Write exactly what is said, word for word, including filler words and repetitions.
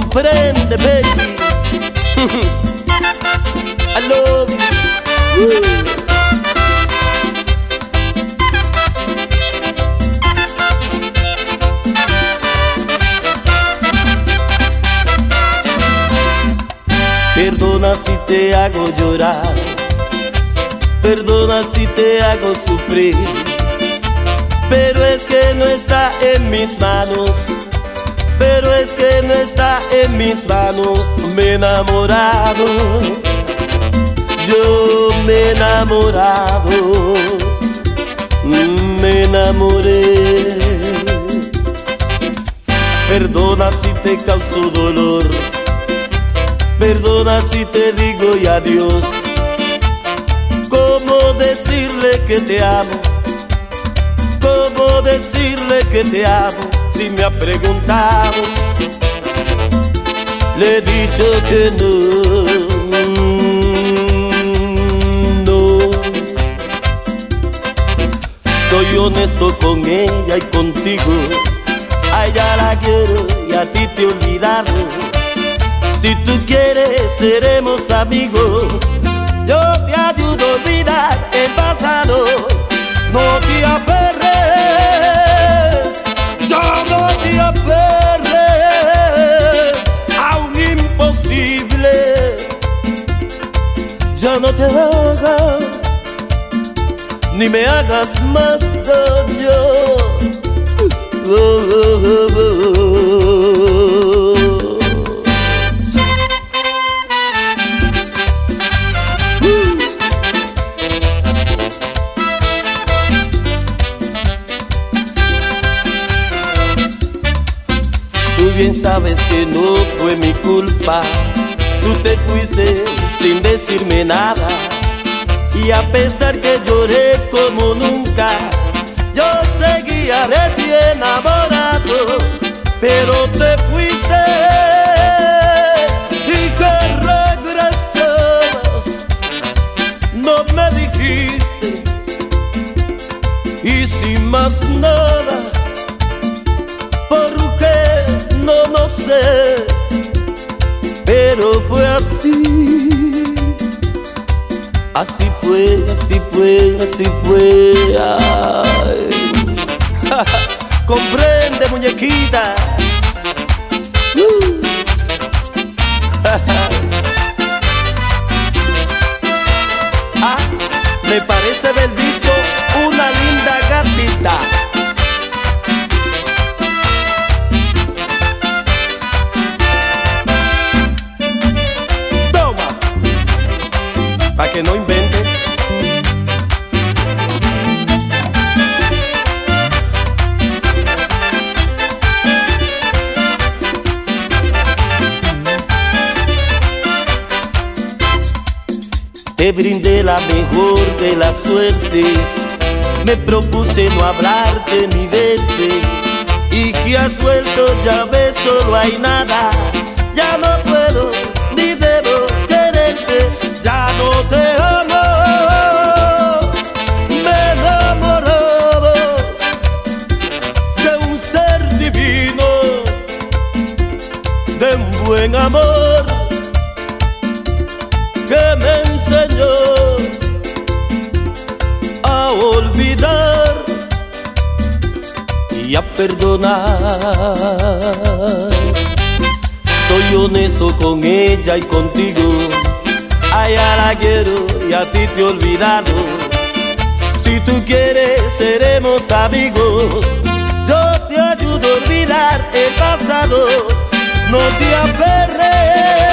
Comprende, baby. I love you. Woo. Perdona si te hago llorar, perdona si te hago sufrir, pero es que no está en mis manos, pero es que no está en mis manos. Me he enamorado, yo me he enamorado, me enamoré. Perdona si te causo dolor, perdona si te digo y adiós. ¿Cómo decirle que te amo? ¿Cómo decirle que te amo? Si me ha preguntado, le he dicho que no, no. Soy honesto con ella y contigo. A ella la quiero y a ti te he olvidado. Si tú quieres seremos amigos. Yo te ayudo a olvidar el pasado. No te aferres, ya no te aferres a un imposible. Ya no te hagas, ni me hagas más daño. Oh, oh, oh, oh. Tú bien sabes que no fue mi culpa. Tú te fuiste sin decirme nada. Y a pesar que lloré como nunca, yo seguía de ti enamorado. Pero te fuiste y que regresabas, no me dijiste. Y sin más nada, ¿por qué? No, no sé, pero fue así. Así fue, así fue, así fue. Ay. Comprende, muñequita. Uh. Ah, me parece haber visto una linda gatita. Pa' que no invente. Te brindé la mejor de las suertes. Me propuse no hablarte ni verte. Y que has vuelto, ya ves, solo hay nada. Ya no puedo ni debo quererte. Ya no te amo, me he enamorado de un ser divino, de un buen amor que me enseñó a olvidar y a perdonar. Soy honesto con ella y contigo. A ella la quiero y a ti te he olvidado. Si tú quieres seremos amigos. Yo te ayudo a olvidar el pasado. No te aferres